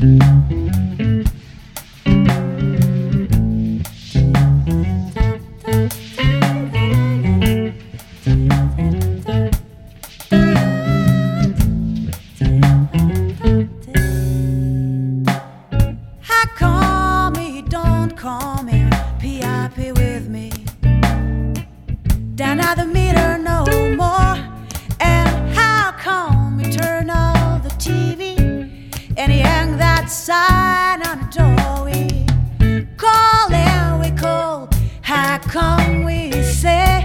Call me, PIP with me. Down at the meter no more. And how come you turn off the TV and you hang that sign on the door? We call and we call. How come we say,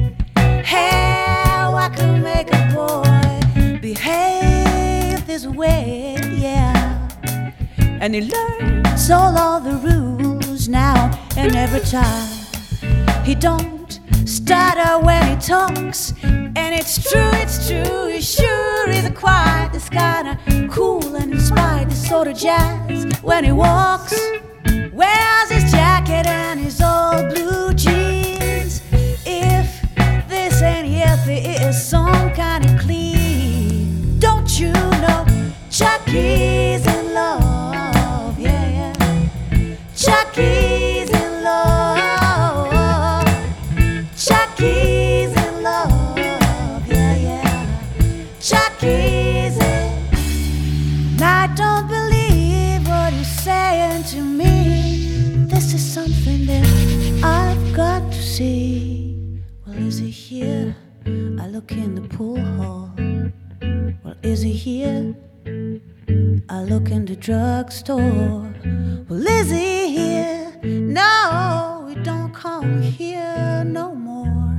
hey, I can make a boy behave this way? Yeah. And he learns all of the rules now and every time. He don't stutter when he talks, and it's true, he sure is a quiet, this kinda cool and inspired, this sort of jazz when he walks. Wears his jacket and his old blue jeans. If this ain't healthy, it is some kind of clean. Don't you know Chucky's in love? Yeah, yeah. Chucky's in love. Chucky's in love. Yeah, yeah. Chucky's in. Now I don't believe what he's saying to me. This is something that I've got to see. Well, is he here? I look in the pool hall. Well, is he here? I look in the drugstore. Well, is he here? No, we don't come here no more.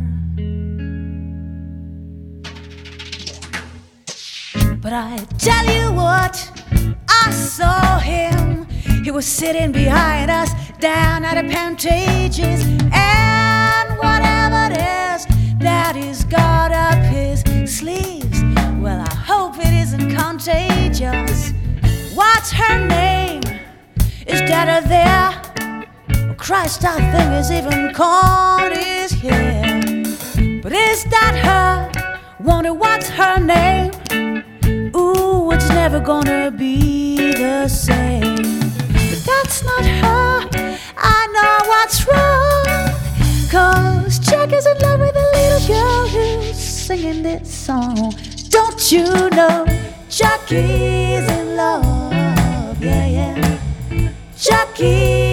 But I tell you what, I saw him. He was sitting behind us down at the Pantages. And whatever it is that he's got up his sleeves, well, I hope it isn't contagious. What's her name? Is Dada there? Oh, Christ, I think it's even caught his hair. But is that her? Wonder what's her name? Ooh, it's never gonna be the same. But that's not her. I know what's wrong, 'cause Chuck is in love with a little girl who's singing this song. Don't you know Chucky's in love? Yeah, yeah. Chucky